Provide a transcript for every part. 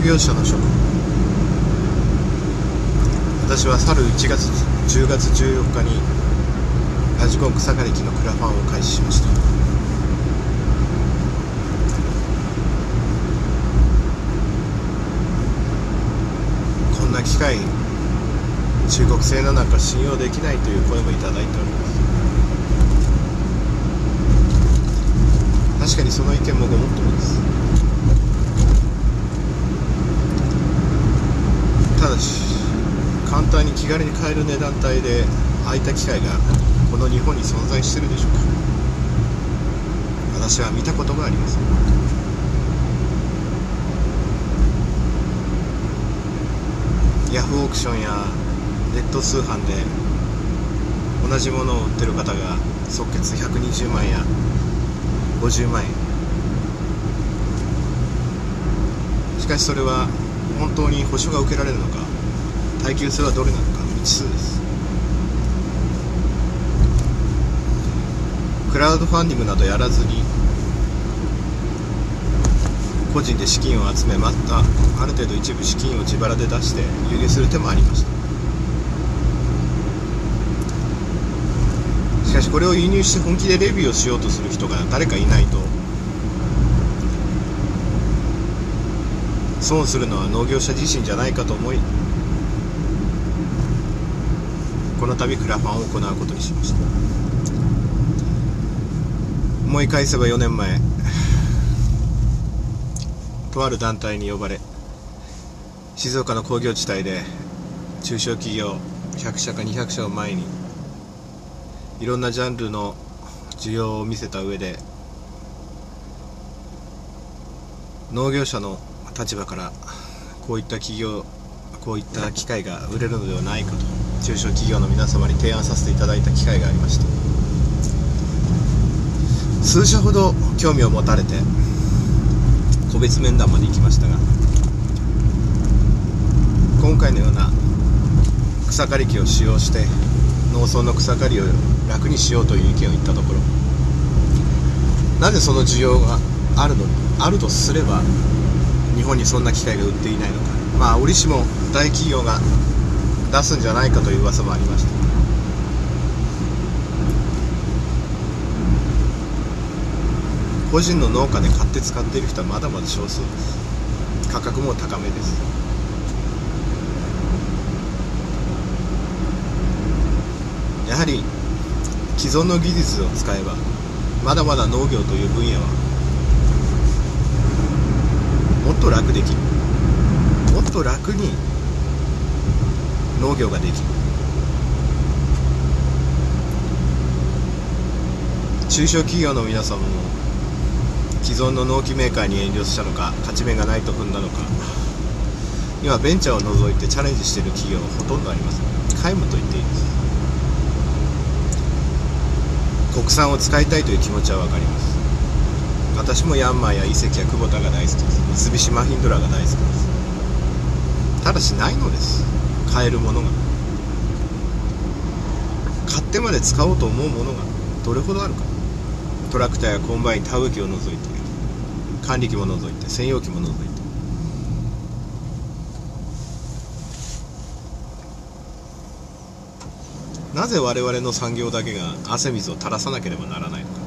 業者の諸君。私は去る10月14日にラジコン草刈り機のクラファンを開始しました。こんな機械、中国製のなんか信用できないという声もいただいております。確かにその意見もごもっともです。ただし簡単に気軽に買える値段帯でああいった機械がこの日本に存在しているでしょうか。私は見たことがありません。ヤフーオークションやネット通販で同じものを売ってる方が即決120万や50万円。しかしそれは本当に保証が受けられるのか、耐久性はどれなのか未知数です。クラウドファンディングなどやらずに個人で資金を集め、またある程度一部資金を自腹で出して輸入する手もありました。しかしこれを輸入して本気でレビューをしようとする人が誰かいないと、損するのは農業者自身じゃないかと思い、この度クラファンを行うことにしました。思い返せば4年前、とある団体に呼ばれ、静岡の工業地帯で中小企業100社か200社を前にいろんなジャンルの需要を見せた上で、農業者の立場からこういった企業、こういった機械が売れるのではないかと中小企業の皆様に提案させていただいた機会がありました。数社ほど興味を持たれて個別面談まで行きましたが、今回のような草刈り機を使用して農村の草刈りを楽にしようという意見を言ったところ、なぜその需要があるとすれば日本にそんな機械が売っていないのか、折しも大企業が出すんじゃないかという噂もありました。個人の農家で買って使っている人はまだまだ少数です。価格も高めです。やはり既存の技術を使えばまだまだ農業という分野はもっと楽できる、もっと楽に農業ができる。中小企業の皆様も既存の農機メーカーに遠慮したのか、勝ち目がないと踏んだのか、今ベンチャーを除いてチャレンジしている企業はほとんどありません。皆無と言っていいです。国産を使いたいという気持ちは分かります。私もヤンマーやイセキやクボタが大好きです。三菱マヒンドラが大好きです。ただしないのです、買えるものが。買ってまで使おうと思うものがどれほどあるか。トラクターやコンバイン、田植え機を除いて、管理機も除いて、専用機も除いて、なぜ我々の産業だけが汗水を垂らさなければならないのか。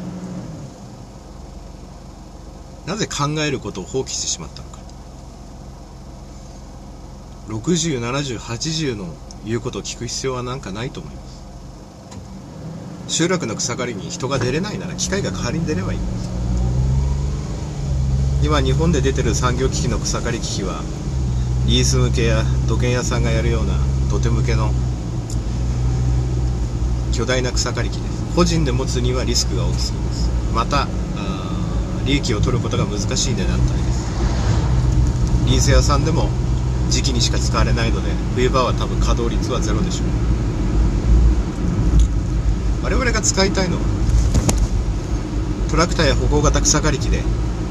なぜ考えることを放棄してしまったのか。60、70、80の言うことを聞く必要はなんかないと思います。集落の草刈りに人が出れないなら機械が代わりに出ればいいんです。今日本で出てる産業機器の草刈り機器はリース向けや土建屋さんがやるような土手向けの巨大な草刈り機です。個人で持つにはリスクが大きすぎます。また利益を取ることが難しい値段帯です。リース屋さんでも時期にしか使われないので、冬場は多分稼働率はゼロでしょう。我々が使いたいのはトラクターや歩行型草刈り機で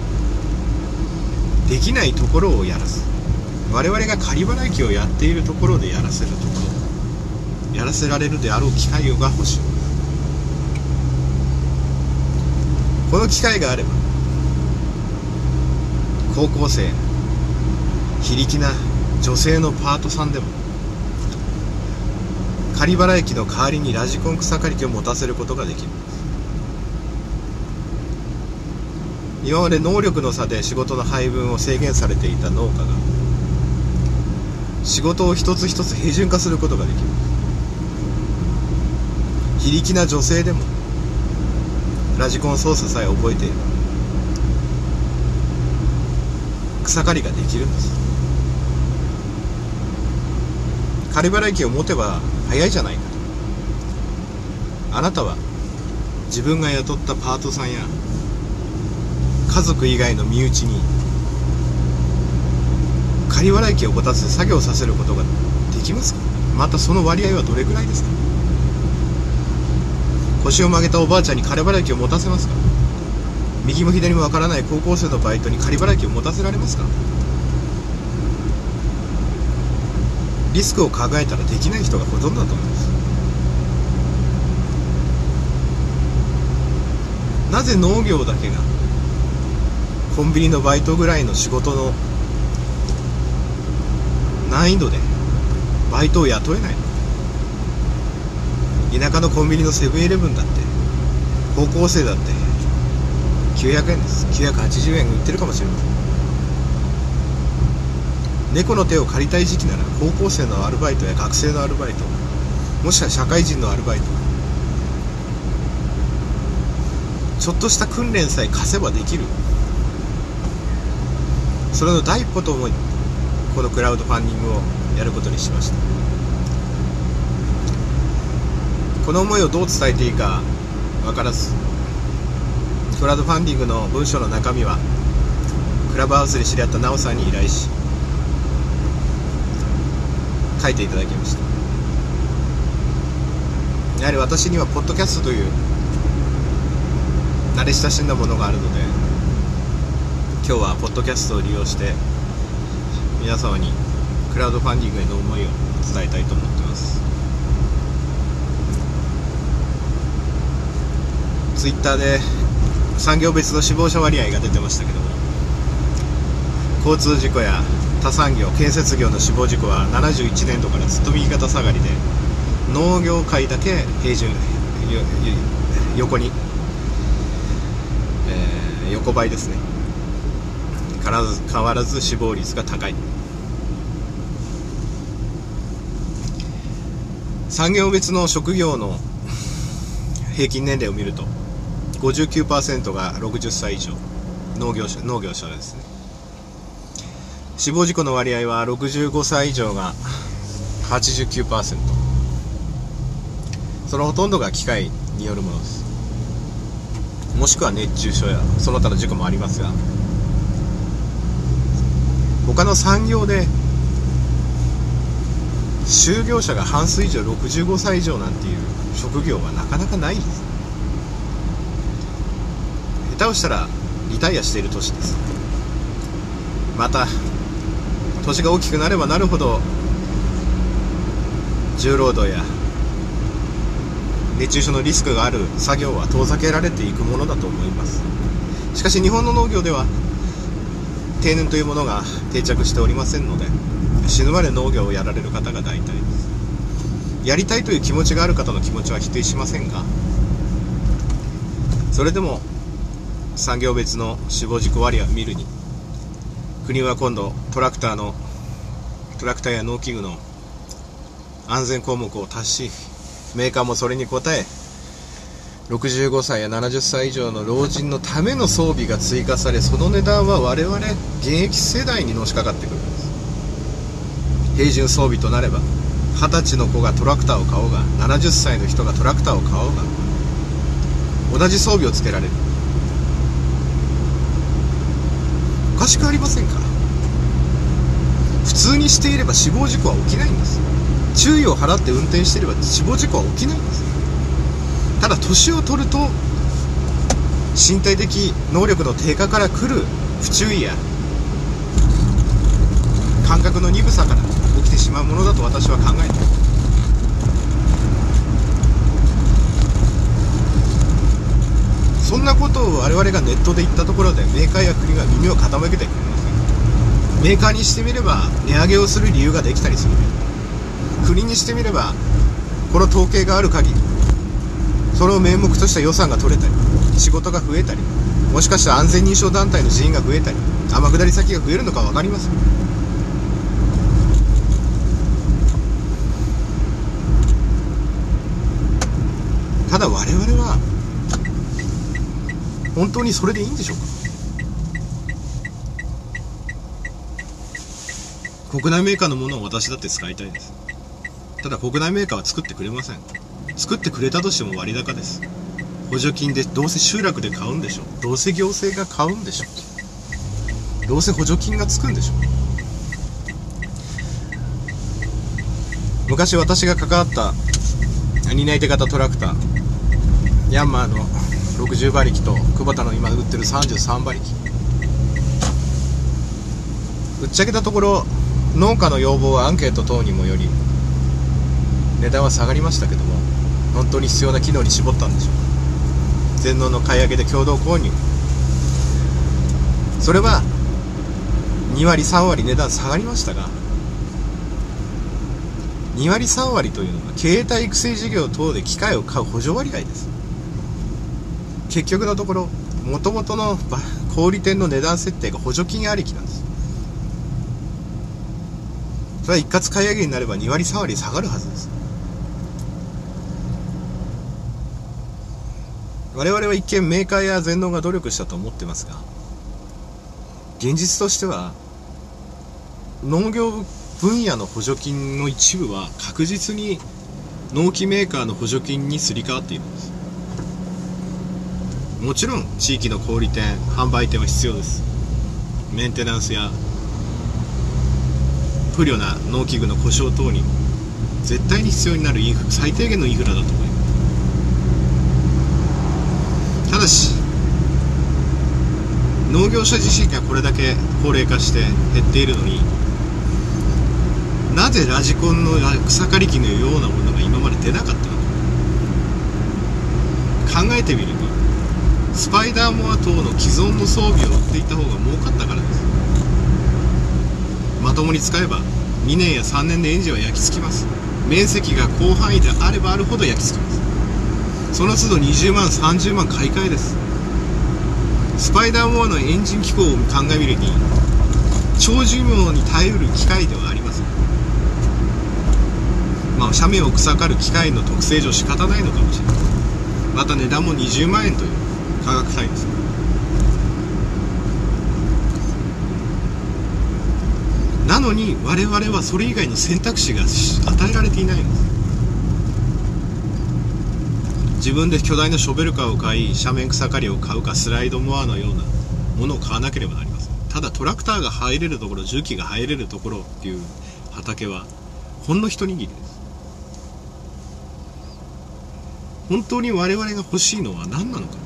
できないところをやらす、我々が仮払い機をやっているところでやらせるところ、やらせられるであろう機械が欲しい。この機械があれば高校生1 非力な女性のパートさんでも仮払い機の代わりにラジコン草刈り機を持たせることができる。今まで能力の差で仕事の配分を制限されていた農家が仕事を一つ一つ平準化することができる。非力な女性でもラジコン操作さえ覚えていれば草刈りができるんです。仮払い機を持てば早いじゃないかと。あなたは自分が雇ったパートさんや家族以外の身内に仮払い機を持たせて作業させることができますか？またその割合はどれくらいですか？腰を曲げたおばあちゃんに仮払い機を持たせますか？右も左もわからない高校生のバイトに仮払い機を持たせられますか？リスクを考えたらできない人がほとんどだと思います。なぜ農業だけがコンビニのバイトぐらいの仕事の難易度でバイトを雇えないの？田舎のコンビニのセブンイレブンだって高校生だって900円です。980円売ってるかもしれません。猫の手を借りたい時期なら高校生のアルバイトや学生のアルバイト、もしくは社会人のアルバイト、ちょっとした訓練さえ貸せばできる。それの第一歩と思いこのクラウドファンディングをやることにしました。この思いをどう伝えていいか分からず、クラウドファンディングの文章の中身はクラブハウスで知り合ったナオさんに依頼し書いていただきました。やはり私にはポッドキャストという慣れ親しんだものがあるので、今日はポッドキャストを利用して皆様にクラウドファンディングへの思いを伝えたいと思っています。ツイッターで産業別の死亡者割合が出てましたけども、交通事故や他産業建設業の死亡事故は71年度からずっと右肩下がりで、農業界だけ平準横に、横ばいですね。変わらず死亡率が高い。産業別の職業の平均年齢を見ると 59% が60歳以上、農業者ですね。死亡事故の割合は65歳以上が 89%、 そのほとんどが機械によるものです。もしくは熱中症やその他の事故もありますが、他の産業で就業者が半数以上65歳以上なんていう職業はなかなかないです。下手をしたらリタイアしている年です。また年が大きくなればなるほど重労働や熱中症のリスクがある作業は遠ざけられていくものだと思います。しかし日本の農業では定年というものが定着しておりませんので、死ぬまで農業をやられる方が大体です。やりたいという気持ちがある方の気持ちは否定しませんが、それでも産業別の死亡事故割合を見るに、国は今度トラクターや農機具の安全項目を足し、メーカーもそれに応え65歳や70歳以上の老人のための装備が追加され、その値段は我々現役世代にのしかかってくるんです。平準装備となれば20歳の子がトラクターを買おうが70歳の人がトラクターを買おうが同じ装備をつけられる。おかしくありませんか？普通にしていれば死亡事故は起きないんです。注意を払って運転していれば死亡事故は起きないんです。ただ年を取ると身体的能力の低下から来る不注意や感覚の鈍さから起きてしまうものだと私は考えています。そんなことを我々がネットで言ったところでメーカーや国が耳を傾けてくれません。 メーカーにしてみれば値上げをする理由ができたりする。国にしてみればこの統計がある限りそれを名目とした予算が取れたり、仕事が増えたり、もしかしたら安全認証団体の人員が増えたり、天下り先が増えるのか分かりません。ただ我々は本当にそれでいいんでしょうか。国内メーカーのものを私だって使いたいです。ただ国内メーカーは作ってくれません。作ってくれたとしても割高です。補助金でどうせ集落で買うんでしょう。どうせ行政が買うんでしょう。どうせ補助金がつくんでしょう。昔私が関わった担い手型トラクター、ヤンマーの60馬力と久保田の今売ってる33馬力、ぶっちゃけたところ農家の要望はアンケート等にもより値段は下がりましたけども、本当に必要な機能に絞ったんでしょうか。全農の買い上げで共同購入、それは2割3割値段下がりましたが、2割3割というのは経営体育成事業等で機械を買う補助割合です。結局のところ元々の小売店の値段設定が補助金ありきなんです。それは一括買い上げになれば2割3割下がるはずです。我々は一見メーカーや全農が努力したと思ってますが、現実としては農業分野の補助金の一部は確実に農機メーカーの補助金にすり替わっているんです。もちろん地域の小売店、販売店は必要です。メンテナンスや不慮な農機具の故障等に絶対に必要になる最低限のインフラだと思います。ただし農業者自身がこれだけ高齢化して減っているのに、なぜラジコンの草刈り機のようなものが今まで出なかったのか。考えてみればスパイダーモア等の既存の装備を売っていた方が儲かったからです。まともに使えば2年や3年でエンジンは焼き付きます。面積が広範囲であればあるほど焼き付きます。その都度20万30万買い替えです。スパイダーモアのエンジン機構を鑑みるに長寿命に耐えうる機械ではありません。斜面を草刈る機械の特性上仕方ないのかもしれない。また値段も20万円という価格帯です。なのに我々はそれ以外に選択肢が与えられていないんです。自分で巨大なショベルカーを買い、斜面草刈りを買うか、スライドモアのようなものを買わなければなりません。ただトラクターが入れるところ、重機が入れるところっていう畑はほんの一握りです。本当に我々が欲しいのは何なのか。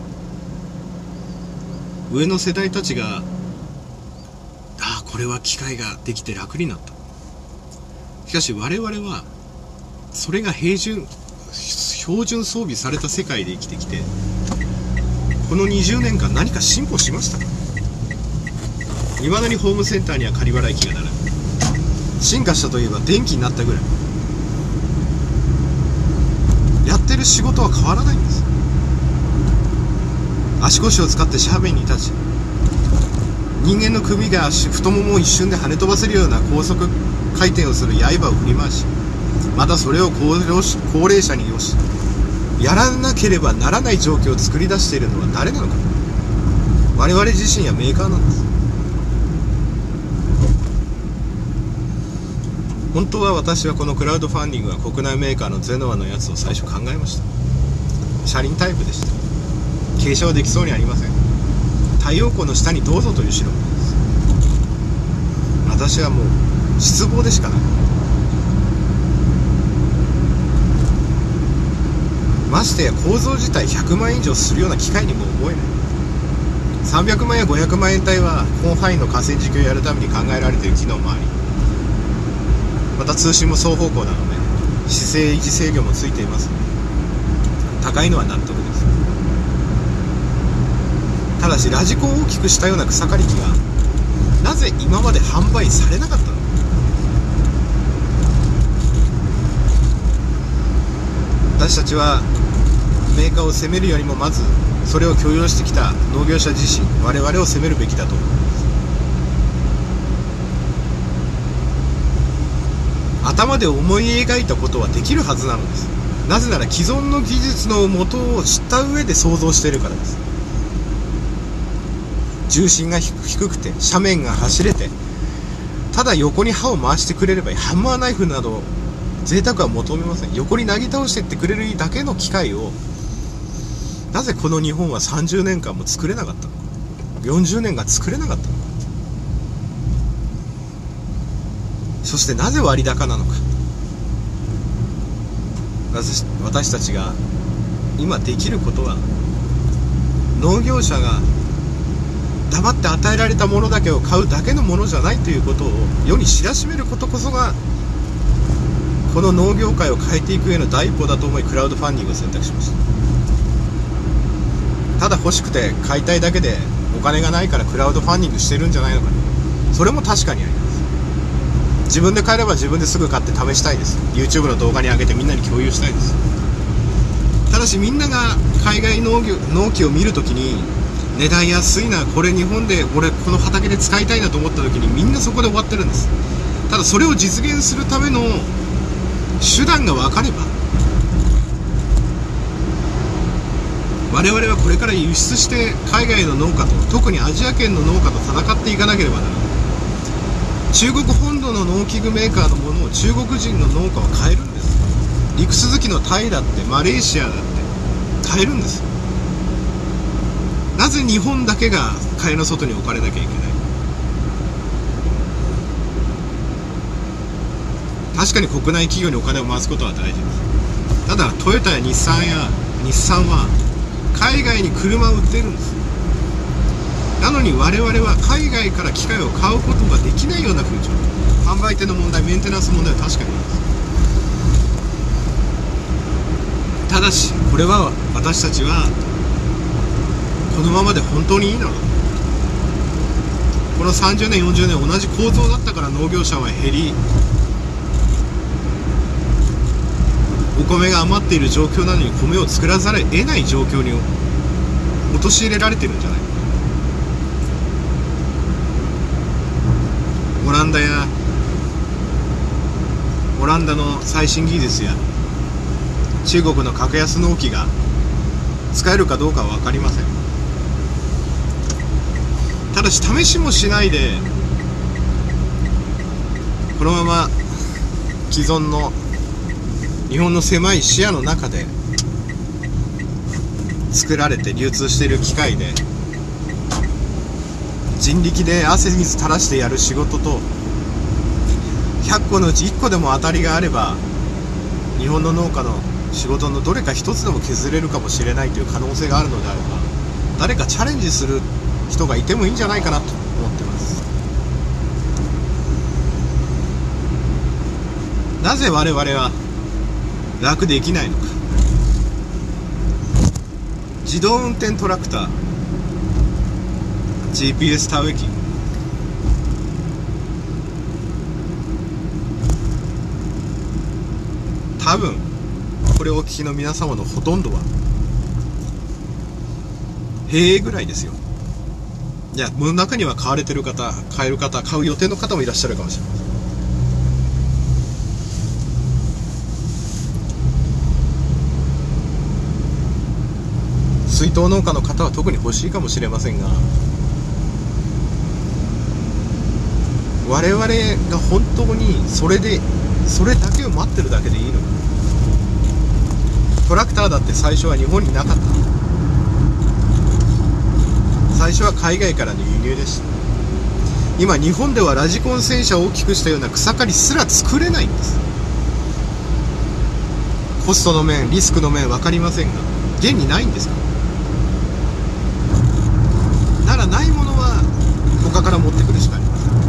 上の世代たちがこれは機械ができて楽になった。しかし我々はそれが標準装備された世界で生きてきて、この20年間何か進歩しましたか。いまだにホームセンターには仮払い機が並ぶ。進化したといえば電気になったぐらい。やってる仕事は変わらないんです。足腰を使って斜面に立ち、人間の首が太ももを一瞬で跳ね飛ばせるような高速回転をする刃を振り回し、またそれを高齢者によしやらなければならない状況を作り出しているのは誰なのか。我々自身やメーカーなんです。本当は私はこのクラウドファンディングは国内メーカーのゼノアのやつを最初考えました。車輪タイプでした。傾斜はできそうにありません。太陽光の下にどうぞという代物です。私はもう失望でしかない。ましてや構造自体100万円以上するような機械にも思えない。300万や500万円帯は広範囲の河川敷をやるために考えられている機能もあり、また通信も双方向なので姿勢維持制御もついています。高いのは納得です。ただしラジコンを大きくしたような草刈り機がなぜ今まで販売されなかったのか。私たちはメーカーを責めるよりも、まずそれを許容してきた農業者自身、我々を責めるべきだと思う。頭で思い描いたことはできるはずなのです。なぜなら既存の技術の元を知った上で想像しているからです。重心が低くて斜面が走れて、ただ横に刃を回してくれればいい。ハンマーナイフなど贅沢は求めません。横になぎ倒していってくれるだけの機械を、なぜこの日本は30年間も作れなかったのか、40年が作れなかったのか、そしてなぜ割高なのか。私たちが今できることは、農業者が黙って与えられたものだけを買うだけのものじゃないということを世に知らしめることこそが、この農業界を変えていくへの第一歩だと思い、クラウドファンディングを選択しました。ただ欲しくて買いたいだけでお金がないからクラウドファンディングしてるんじゃないのかな。それも確かにあります。自分で買えれば自分ですぐ買って試したいです。 YouTube の動画に上げてみんなに共有したいです。ただしみんなが海外農機を見るときに、値段安いな、これ日本で俺この畑で使いたいなと思ったときに、みんなそこで終わってるんです。ただそれを実現するための手段が分かれば、我々はこれから輸出して海外の農家と、特にアジア圏の農家と戦っていかなければならない。中国本土の農機具メーカーのものを中国人の農家は買えるんです。陸続きのタイだってマレーシアだって買えるんです。なぜ日本だけが買いの外に置かれなきゃいけない。確かに国内企業にお金を回すことは大事です。ただトヨタや日産は海外に車を売っているんです。なのに我々は海外から機械を買うことができないような風潮、販売店の問題、メンテナンス問題は確かにあります。ただしこれは私たちはこのままで本当にいいのか。この30年40年同じ構造だったから農業者は減り、お米が余っている状況なのに米を作らざるを得ない状況に陥れられてるんじゃないか。オランダの最新技術や中国の格安農機が使えるかどうかは分かりません。ただし試しもしないでこのまま既存の日本の狭い視野の中で作られて流通している機械で人力で汗水垂らしてやる仕事と、100個のうち1個でも当たりがあれば日本の農家の仕事のどれか一つでも削れるかもしれないという可能性があるのであれば、誰かチャレンジする人がいてもいいんじゃないかなと思ってます。なぜ我々は楽できないのか。自動運転トラクター、 GPS 田植え機、多分これをお聞きの皆様のほとんどはへえぐらいですよ。いや、もの中には買われてる方、買える方、買う予定の方もいらっしゃるかもしれません。水筒農家の方は特に欲しいかもしれませんが、我々が本当にそれだけを待ってるだけでいいのか。トラクターだって最初は日本になかった。最初は海外からの輸入でした。今日本ではラジコン戦車を大きくしたような草刈りすら作れないんです。コストの面、リスクの面分かりませんが、現にないんですか。ならないものは他から持ってくるしかありません。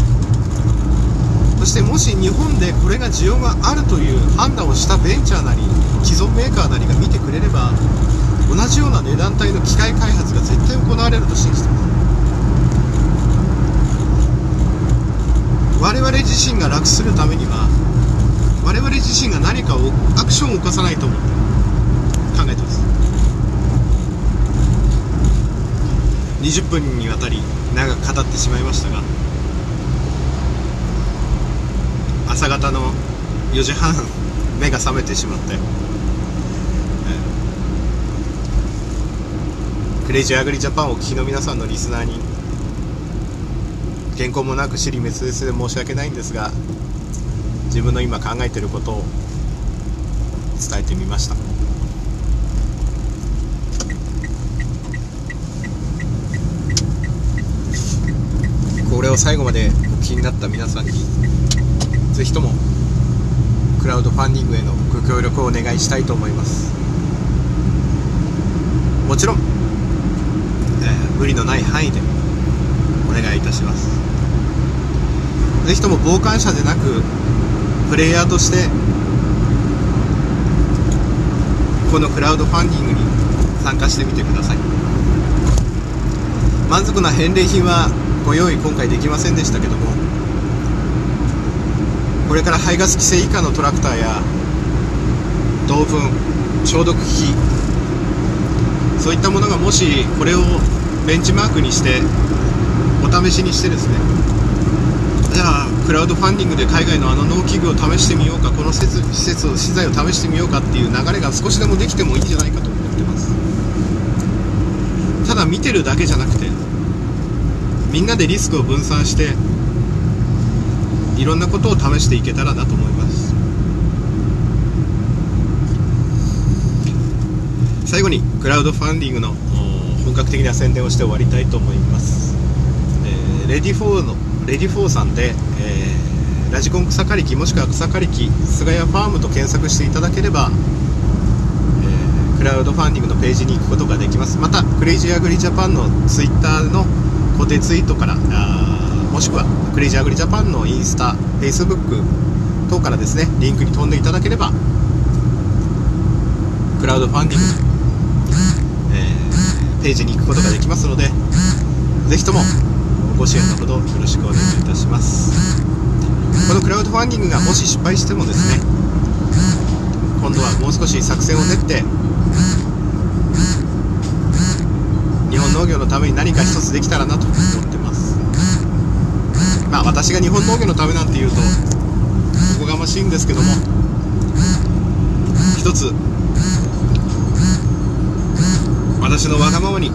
そしてもし日本でこれが需要があるという判断をしたベンチャーなり既存メーカーなりが見てくれれば、同じような値段帯の機械開発が絶対行われると信じています。 我々自身が楽するためには我々自身が何かをアクションを起こさないと思って考えてます。20分にわたり長く語ってしまいましたが、朝方の4時半目が覚めてしまって、クレイジーアグリジャパンをお聞きの皆さんのリスナーに原稿もなく支離滅裂で申し訳ないんですが、自分の今考えていることを伝えてみました。これを最後までお聞きになった皆さんにぜひともクラウドファンディングへのご協力をお願いしたいと思います。もちろん、無理のない範囲でお願いいたします。ぜひとも傍観者でなくプレイヤーとしてこのクラウドファンディングに参加してみてください。満足な返礼品はご用意今回できませんでしたけども、これから排ガス規制以下のトラクターや銅粉、消毒機器、そういったものがもしこれをベンチマークにしてお試しにしてですね、じゃあクラウドファンディングで海外のあの農機具を試してみようか、この施設を資材を試してみようかっていう流れが少しでもできてもいいんじゃないかと思ってます。ただ見てるだけじゃなくて、みんなでリスクを分散していろんなことを試していけたらなと思います。最後にクラウドファンディングの本格的な宣伝をして終わりたいと思います。レディフォーさんで、ラジコン草刈り機もしくは草刈り機菅谷ファームと検索していただければ、クラウドファンディングのページに行くことができます。またクレイジーアグリジャパンのツイッターの固定ツイートから、もしくはクレイジーアグリジャパンのインスタ、フェイスブック等からですね、リンクに飛んでいただければクラウドファンディングの、ページに行くことができますので、ぜひともご支援のほどよろしくお願いいたします。このクラウドファンディングがもし失敗してもですね、今度はもう少し作戦を練って日本農業のために何か一つできたらなと思ってます。まあ私が日本農業のためなんて言うとおこがましいんですけども、一つ私のわがままに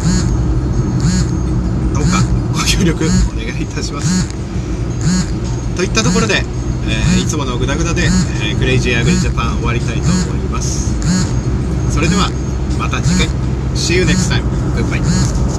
どうかご協力お願いいたします。といったところで、いつものグダグダで、クレイジーアグリジャパン終わりたいと思います。それではまた次回。See you next time. Goodbye.